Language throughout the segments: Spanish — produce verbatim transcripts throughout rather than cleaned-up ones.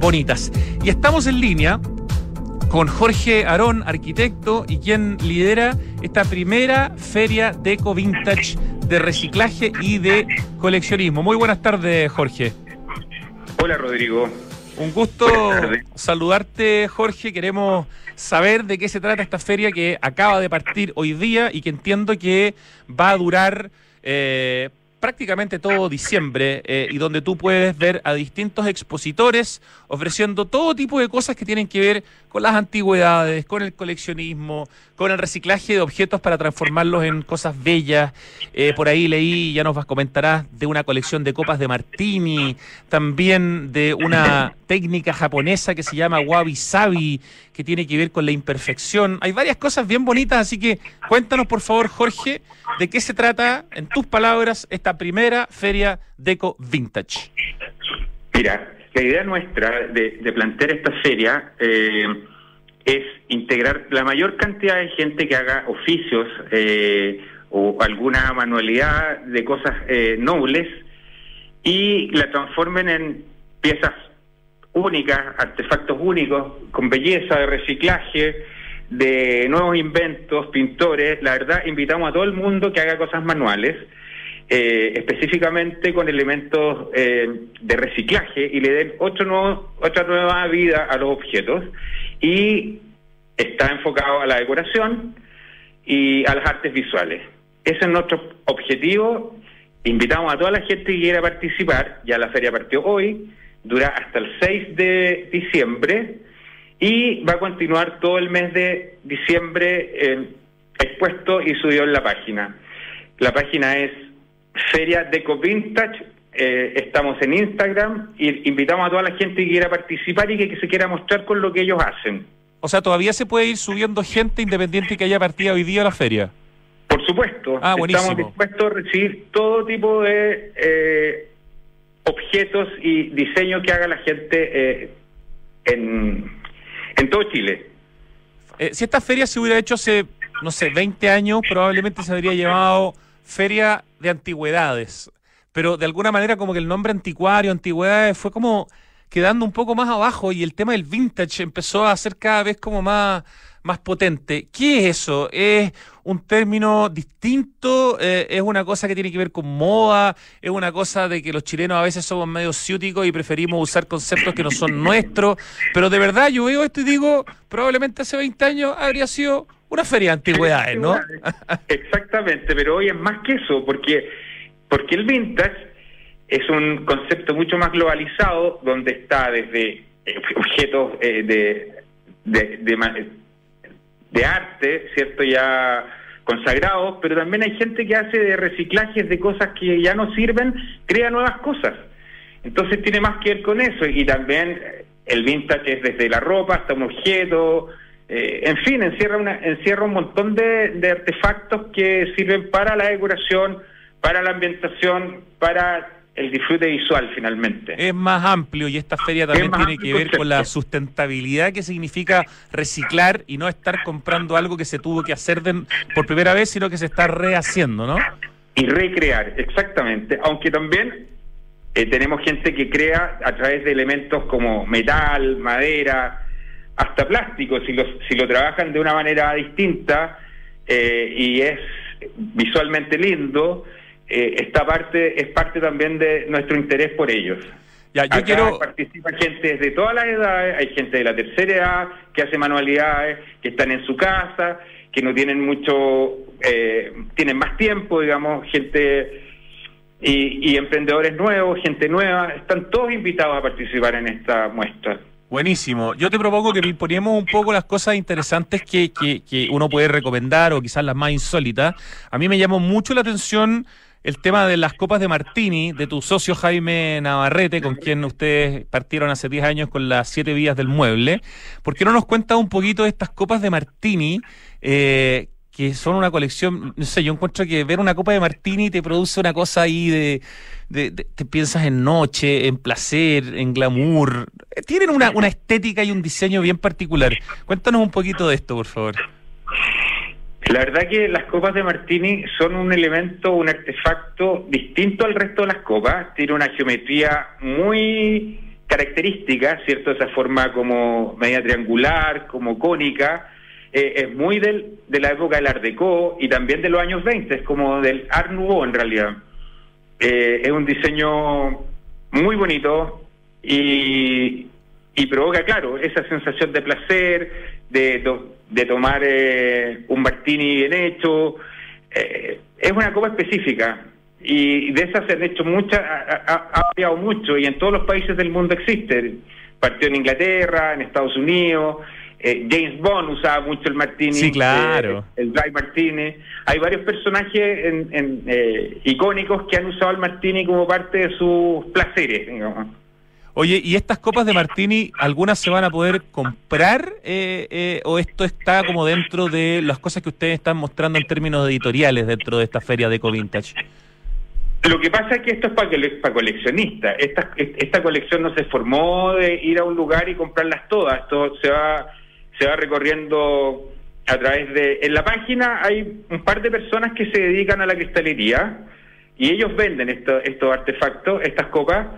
bonitas. Y estamos en línea con Jorge Arón, arquitecto, y quien lidera esta primera feria Deco Vintage de reciclaje y de coleccionismo. Muy buenas tardes, Jorge. Hola, Rodrigo. Un gusto saludarte, Jorge. Queremos saber de qué se trata esta feria que acaba de partir hoy día y que entiendo que va a durar eh, prácticamente todo diciembre eh, y donde tú puedes ver a distintos expositores ofreciendo todo tipo de cosas que tienen que ver con las antigüedades, con el coleccionismo, con el reciclaje de objetos para transformarlos en cosas bellas. Eh, por ahí leí, ya nos comentarás, de una colección de copas de martini, también de una técnica japonesa que se llama wabi sabi, que tiene que ver con la imperfección. Hay varias cosas bien bonitas, así que cuéntanos, por favor, Jorge, de qué se trata, en tus palabras, esta primera feria Deco Vintage. Mira, la idea nuestra de, de plantear esta feria eh, es integrar la mayor cantidad de gente que haga oficios eh, o alguna manualidad de cosas eh, nobles y la transformen en piezas únicas, artefactos únicos, con belleza, de reciclaje, de nuevos inventos, pintores. La verdad, invitamos a todo el mundo que haga cosas manuales, eh, específicamente con elementos eh, de reciclaje, y le den otro nuevo, otra nueva vida a los objetos. Y está enfocado a la decoración y a las artes visuales. Ese es nuestro objetivo. Invitamos a toda la gente que quiera participar. Ya la feria partió hoy, dura hasta el seis de diciembre y va a continuar todo el mes de diciembre eh, expuesto y subido en la página. La página es Feria Deco Vintage. Eh, estamos en Instagram y invitamos a toda la gente que quiera participar y que, que se quiera mostrar con lo que ellos hacen. O sea, todavía se puede ir subiendo gente independiente que haya partido hoy día a la feria. Por supuesto. Ah, buenísimo. Estamos dispuestos a recibir todo tipo de eh, objetos y diseños que haga la gente eh, en, en todo Chile. Eh, si esta feria se hubiera hecho hace, no sé, veinte años, probablemente se habría llamado Feria de Antigüedades. Pero de alguna manera como que el nombre anticuario, antigüedades, fue como quedando un poco más abajo y el tema del vintage empezó a ser cada vez como más, más potente. ¿Qué es eso? ¿Es un término distinto? Eh, ¿Es una cosa que tiene que ver con moda? ¿Es una cosa de que los chilenos a veces somos medio ciúticos y preferimos usar conceptos que no son nuestros? Pero de verdad yo veo esto y digo, probablemente hace veinte años habría sido una feria de antigüedades, ¿no? Exactamente, pero hoy es más que eso, porque, porque el vintage es un concepto mucho más globalizado, donde está desde eh, objetos eh, de, de, de, de arte, ¿cierto?, ya consagrados, pero también hay gente que hace de reciclajes de cosas que ya no sirven, crea nuevas cosas. Entonces tiene más que ver con eso, y también el vintage es desde la ropa hasta un objeto, eh, en fin, encierra, una, encierra un montón de, de artefactos que sirven para la decoración, para la ambientación, para el disfrute visual, finalmente. Es más amplio, y esta feria también tiene que ver concepto. con la sustentabilidad, que significa reciclar y no estar comprando algo que se tuvo que hacer de, por primera vez, sino que se está rehaciendo, ¿no? Y recrear, exactamente. Aunque también eh, tenemos gente que crea a través de elementos como metal, madera, hasta plástico, si, los, si lo trabajan de una manera distinta eh, y es visualmente lindo. Eh, esta parte es parte también de nuestro interés por ellos. Ya, yo Acá quiero... participa gente de todas las edades, hay gente de la tercera edad que hace manualidades, que están en su casa, que no tienen mucho, eh, tienen más tiempo, digamos, gente y, y emprendedores nuevos, gente nueva, están todos invitados a participar en esta muestra. Buenísimo. Yo te propongo que ponemos un poco las cosas interesantes que, que, que uno puede recomendar, o quizás las más insólitas. A mí me llamó mucho la atención el tema de las copas de martini, de tu socio Jaime Navarrete, con quien ustedes partieron hace diez años con las siete vías del mueble. ¿Por qué no nos cuentas un poquito de estas copas de martini, eh, que son una colección? No sé, yo encuentro que ver una copa de martini te produce una cosa ahí de... De, de, te piensas en noche, en placer, en glamour. Tienen una, una estética y un diseño bien particular. Cuéntanos un poquito de esto, por favor. La verdad que las copas de martini son un elemento, un artefacto distinto al resto de las copas. Tiene una geometría muy característica, ¿cierto? Esa forma como media triangular, como cónica, eh, es muy del, de la época del Art Deco y también de los años veinte, es como del Art Nouveau en realidad. Eh, es un diseño muy bonito y, y provoca, claro, esa sensación de placer, de, de tomar eh, un martini bien hecho. Eh, es una copa específica y de esas se han hecho muchas, ha, ha, ha variado mucho y en todos los países del mundo existe. Partió en Inglaterra, en Estados Unidos, eh, James Bond usaba mucho el martini, sí, claro, eh, el dry martini. Hay varios personajes en, en, eh, icónicos que han usado el martini como parte de sus placeres, digamos. Oye, ¿y estas copas de martini, algunas se van a poder comprar eh, eh, o esto está como dentro de las cosas que ustedes están mostrando en términos editoriales dentro de esta feria de Ecovintage? Lo que pasa es que esto es para, para coleccionistas. Esta, esta colección no se formó de ir a un lugar y comprarlas todas. Esto se va, se va recorriendo a través de... En la página hay un par de personas que se dedican a la cristalería y ellos venden esto, estos artefactos, estas copas.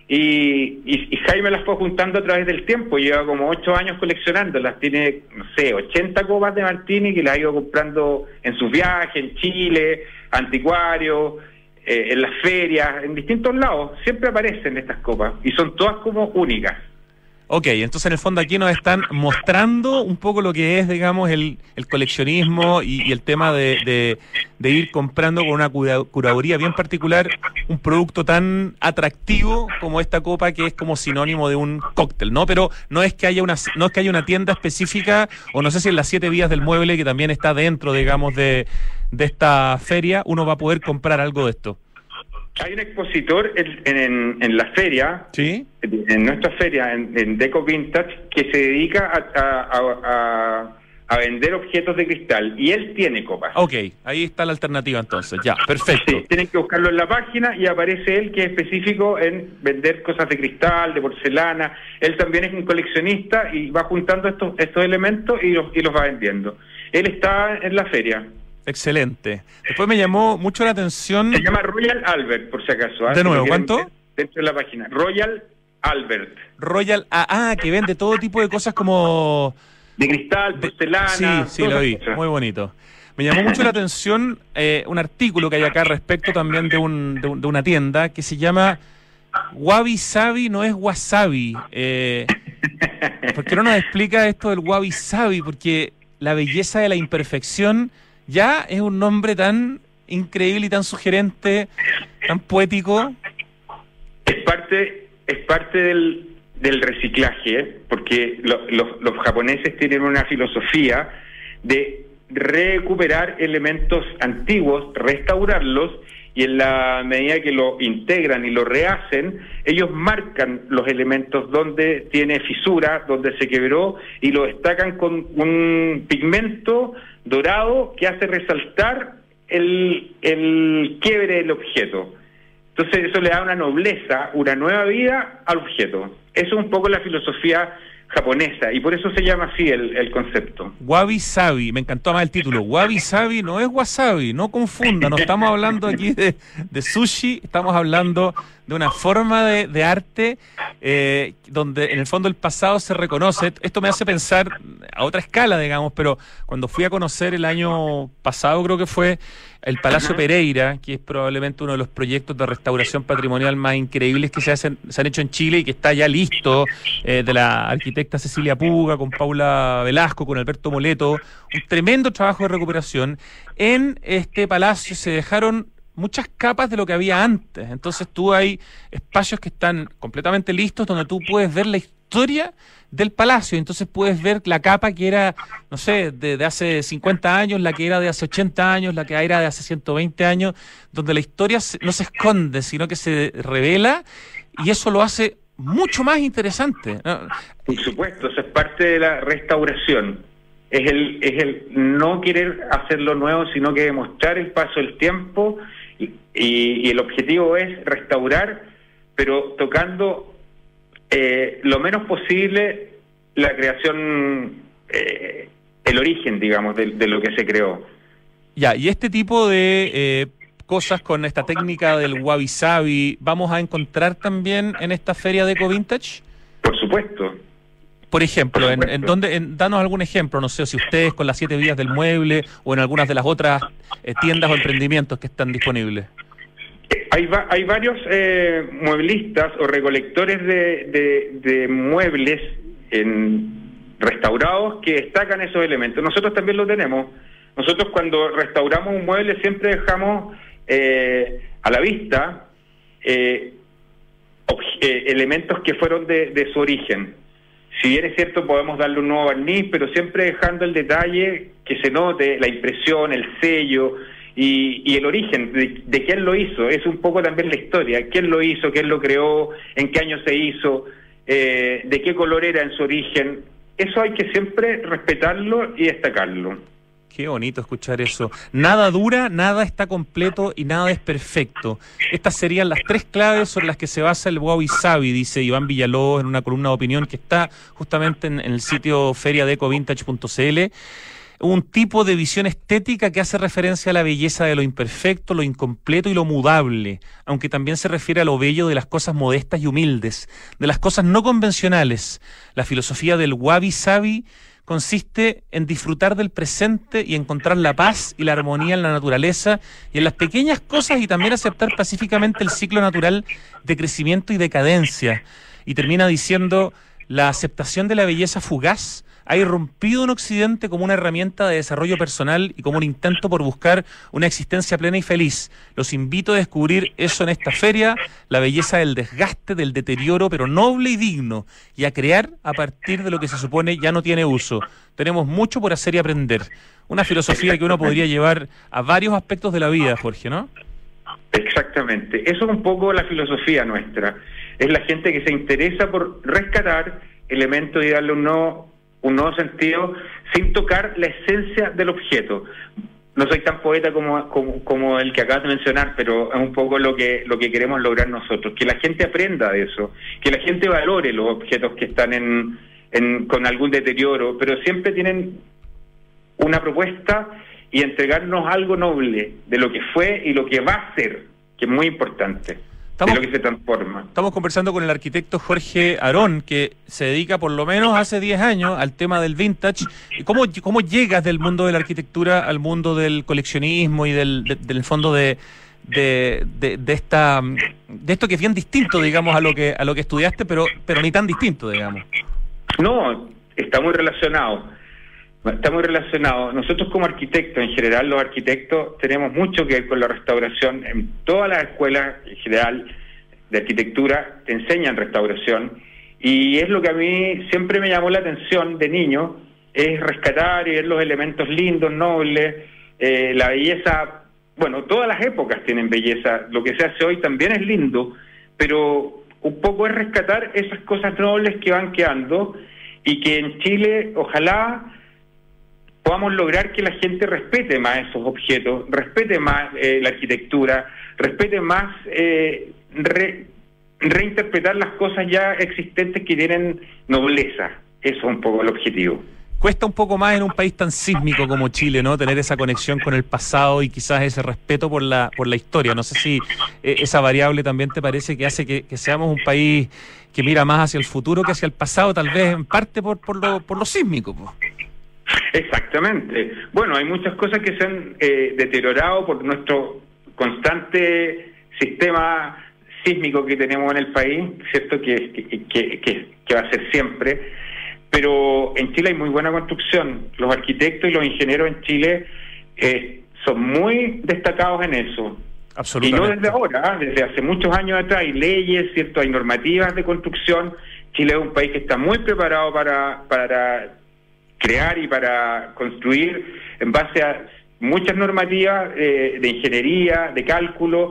Y, y, y Jaime las fue juntando a través del tiempo, lleva como ocho años coleccionándolas, tiene, no sé, ochenta copas de martini que las ha ido comprando en sus viajes, en Chile, anticuarios, eh, en las ferias, en distintos lados, siempre aparecen estas copas y son todas como únicas. Ok, entonces en el fondo aquí nos están mostrando un poco lo que es, digamos, el, el coleccionismo y, y el tema de, de, de ir comprando con una cura, curaduría bien particular un producto tan atractivo como esta copa que es como sinónimo de un cóctel, ¿no? Pero no es que haya una no es que haya una tienda específica, o no sé si en las siete vías del mueble, que también está dentro, digamos, de, de esta feria, uno va a poder comprar algo de esto. Hay un expositor en, en, en la feria, ¿sí?, en nuestra feria, en, en Deco Vintage, que se dedica a, a, a, a vender objetos de cristal, y él tiene copas. Ok, ahí está la alternativa entonces, ya, perfecto. Sí, tienen que buscarlo en la página y aparece él, que es específico en vender cosas de cristal, de porcelana. Él también es un coleccionista y va juntando estos, estos elementos y los, y los va vendiendo. Él está en la feria. Excelente. Después me llamó mucho la atención... Se llama Royal Albert, por si acaso. ¿eh? De nuevo, ¿cuánto? Dentro de la página. Royal Albert. Royal... Ah, ah, que vende todo tipo de cosas como... De cristal, porcelana... Sí, sí, lo vi. Cosas. Muy bonito. Me llamó mucho la atención eh, un artículo que hay acá respecto también de, un, de, un, de una tienda que se llama Wabi Sabi, no es Wasabi. Eh, ¿Por qué no nos explica esto del Wabi Sabi? Porque la belleza de la imperfección... ya es un nombre tan increíble y tan sugerente, tan poético. Es parte, es parte del, del reciclaje, ¿eh? Porque lo, lo, los japoneses tienen una filosofía de recuperar elementos antiguos, restaurarlos, y en la medida que lo integran y lo rehacen, ellos marcan los elementos donde tiene fisura, donde se quebró, y lo destacan con un pigmento dorado que hace resaltar el, el quiebre del objeto. Entonces eso le da una nobleza, una nueva vida al objeto. Eso es un poco la filosofía japonesa, y por eso se llama así el, el concepto. Wabi Sabi, me encantó más el título. Wabi Sabi no es wasabi, no confunda, no estamos hablando aquí de, de sushi, estamos hablando de una forma de, de arte eh, donde en el fondo el pasado se reconoce. Esto me hace pensar a otra escala, digamos, pero cuando fui a conocer el año pasado, creo que fue, el Palacio Ajá. Pereira, que es probablemente uno de los proyectos de restauración patrimonial más increíbles que se hacen, se han hecho en Chile y que está ya listo, eh, de la arquitecta Cecilia Puga, con Paula Velasco, con Alberto Moleto, un tremendo trabajo de recuperación. En este palacio se dejaron muchas capas de lo que había antes, entonces tú hay espacios que están completamente listos donde tú puedes ver la historia del palacio, entonces puedes ver la capa que era, no sé, de, de hace cincuenta años, la que era de hace ochenta años, la que era de hace ciento veinte años, donde la historia se, no se esconde, sino que se revela, y eso lo hace mucho más interesante, ¿no? Por supuesto, eso es parte de la restauración. Es el, es el no querer hacer lo nuevo, sino que demostrar el paso del tiempo, y, y, y el objetivo es restaurar, pero tocando eh, lo menos posible la creación, eh, el origen, digamos, de, de lo que se creó. Ya, y este tipo de eh, cosas con esta técnica del wabi sabi, ¿vamos a encontrar también en esta feria de Ecovintage? Por supuesto. Por ejemplo, en, en donde, en, danos algún ejemplo, no sé si ustedes con las siete vías del mueble o en algunas de las otras eh, tiendas o emprendimientos que están disponibles. Hay, va, hay varios eh, mueblistas o recolectores de, de, de muebles en restaurados que destacan esos elementos. Nosotros también lo tenemos. Nosotros cuando restauramos un mueble siempre dejamos eh, a la vista eh, eh, elementos que fueron de, de su origen. Si bien es cierto, podemos darle un nuevo barniz, pero siempre dejando el detalle que se note, la impresión, el sello y, y el origen de, de quién lo hizo. Es un poco también la historia, quién lo hizo, quién lo creó, en qué año se hizo, eh, de qué color era en su origen. Eso hay que siempre respetarlo y destacarlo. Qué bonito escuchar eso. Nada dura, nada está completo y nada es perfecto. Estas serían las tres claves sobre las que se basa el Wabi Sabi, dice Iván Villalobos en una columna de opinión que está justamente en, en el sitio feria deco vintage punto c l. Un tipo de visión estética que hace referencia a la belleza de lo imperfecto, lo incompleto y lo mudable, aunque también se refiere a lo bello de las cosas modestas y humildes, de las cosas no convencionales. La filosofía del Wabi Sabi consiste en disfrutar del presente y encontrar la paz y la armonía en la naturaleza y en las pequeñas cosas, y también aceptar pacíficamente el ciclo natural de crecimiento y decadencia. Y termina diciendo: la aceptación de la belleza fugaz ha irrumpido en Occidente como una herramienta de desarrollo personal y como un intento por buscar una existencia plena y feliz. Los invito a descubrir eso en esta feria, la belleza del desgaste, del deterioro, pero noble y digno, y a crear a partir de lo que se supone ya no tiene uso. Tenemos mucho por hacer y aprender. Una filosofía que uno podría llevar a varios aspectos de la vida, Jorge, ¿no? Exactamente. Eso es un poco la filosofía nuestra. Es la gente que se interesa por rescatar elementos y darle un nuevo un nuevo sentido, sin tocar la esencia del objeto. No soy tan poeta como, como, como el que acabas de mencionar, pero es un poco lo que, lo que queremos lograr nosotros, que la gente aprenda de eso, que la gente valore los objetos que están en, en con algún deterioro, pero siempre tienen una propuesta y entregarnos algo noble de lo que fue y lo que va a ser, que es muy importante. Estamos, de lo que se transforma. Estamos conversando con el arquitecto Jorge Arón, que se dedica por lo menos hace diez años al tema del vintage. ¿Cómo, cómo llegas del mundo de la arquitectura al mundo del coleccionismo y del, de, del fondo de, de, de, de esta de esto que es bien distinto, digamos, a lo que a lo que estudiaste, pero pero ni tan distinto, digamos? No, está muy relacionado. Está muy relacionado. Nosotros como arquitectos, en general los arquitectos tenemos mucho que ver con la restauración. En todas las escuelas en general de arquitectura te enseñan restauración, y es lo que a mí siempre me llamó la atención de niño, es rescatar y ver los elementos lindos, nobles, eh, la belleza. Bueno, todas las épocas tienen belleza, lo que se hace hoy también es lindo, pero un poco es rescatar esas cosas nobles que van quedando, y que en Chile ojalá podamos lograr que la gente respete más esos objetos, respete más eh, la arquitectura, respete más eh, re, reinterpretar las cosas ya existentes que tienen nobleza. Eso es un poco el objetivo. Cuesta un poco más en un país tan sísmico como Chile, ¿no? Tener esa conexión con el pasado y quizás ese respeto por la por la historia. No sé si eh, esa variable también te parece que hace que, que seamos un país que mira más hacia el futuro que hacia el pasado, tal vez en parte por por lo por lo sísmico, pues. Exactamente. Bueno, hay muchas cosas que se han eh, deteriorado por nuestro constante sistema sísmico que tenemos en el país, ¿cierto? Que, que, que, que, que va a ser siempre. Pero en Chile hay muy buena construcción. Los arquitectos y los ingenieros en Chile eh, son muy destacados en eso. Absolutamente. Y no desde ahora, desde hace muchos años atrás hay leyes, ¿cierto? Hay normativas de construcción. Chile es un país que está muy preparado para... para crear y para construir en base a muchas normativas eh, de ingeniería, de cálculo,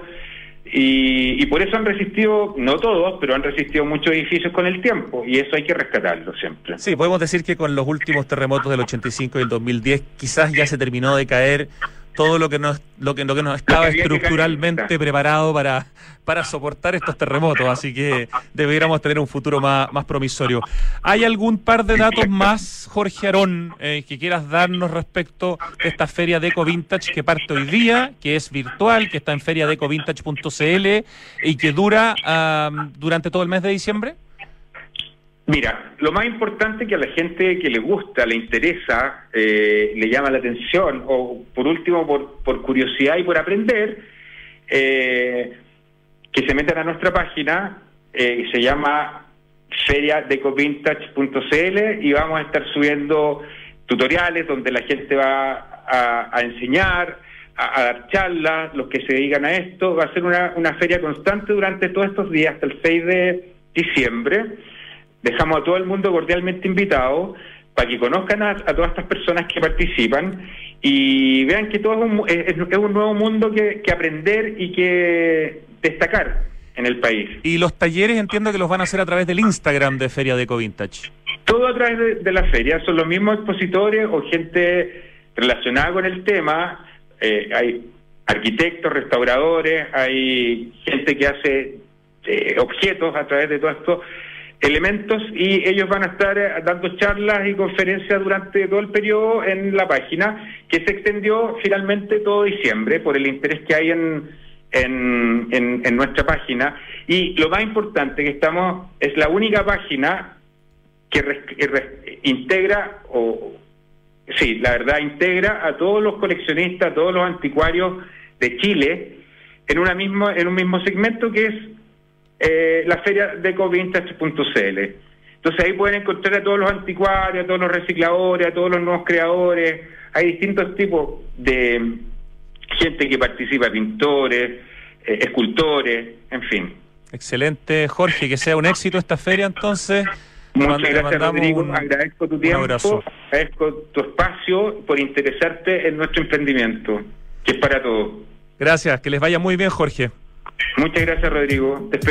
y, y por eso han resistido, no todos, pero han resistido muchos edificios con el tiempo, y eso hay que rescatarlo siempre. Sí, podemos decir que con los últimos terremotos del ochenta y cinco y el dos mil diez quizás ya se terminó de caer todo lo que nos lo que, lo que nos estaba que estructuralmente preparado para, para soportar estos terremotos, así que deberíamos tener un futuro más, más promisorio. ¿Hay algún par de datos más, Jorge Arón, eh, que quieras darnos respecto de esta feria Deco Vintage que parte hoy día, que es virtual, que está en feria deco vintage punto c l y que dura um, durante todo el mes de diciembre? Mira, lo más importante que a la gente que le gusta, le interesa, eh, le llama la atención, o por último por, por curiosidad y por aprender, eh, que se metan a nuestra página, eh, se llama feria deco vintage punto c l, y vamos a estar subiendo tutoriales donde la gente va a, a enseñar, a, a dar charlas, los que se dedican a esto. Va a ser una, una feria constante durante todos estos días, hasta el seis de diciembre. Dejamos a todo el mundo cordialmente invitado para que conozcan a, a todas estas personas que participan y vean que todo es un, es, es un nuevo mundo que, que aprender y que destacar en el país. Y los talleres entiendo que los van a hacer a través del Instagram de Feria Deco Vintage. Todo a través de, de la feria, son los mismos expositores o gente relacionada con el tema. Eh, hay arquitectos, restauradores, hay gente que hace eh, objetos a través de todos estos elementos, y ellos van a estar eh, dando charlas y conferencias durante todo el periodo en la página, que se extendió finalmente todo diciembre por el interés que hay en, en, en, en nuestra página. Y lo más importante que estamos, es la única página que, res, que res, integra, o sí, la verdad, integra a todos los coleccionistas, a todos los anticuarios de Chile en una misma, en un mismo segmento, que es eh, la feria deco vintage punto c l. Entonces ahí pueden encontrar a todos los anticuarios, a todos los recicladores, a todos los nuevos creadores. Hay distintos tipos de gente que participa, pintores, eh, escultores, en fin. Excelente, Jorge, que sea un éxito esta feria entonces. Muchas gracias, Rodrigo, un, agradezco tu tiempo, agradezco tu espacio por interesarte en nuestro emprendimiento, que es para todos. Gracias, que les vaya muy bien, Jorge. Muchas gracias, Rodrigo. Te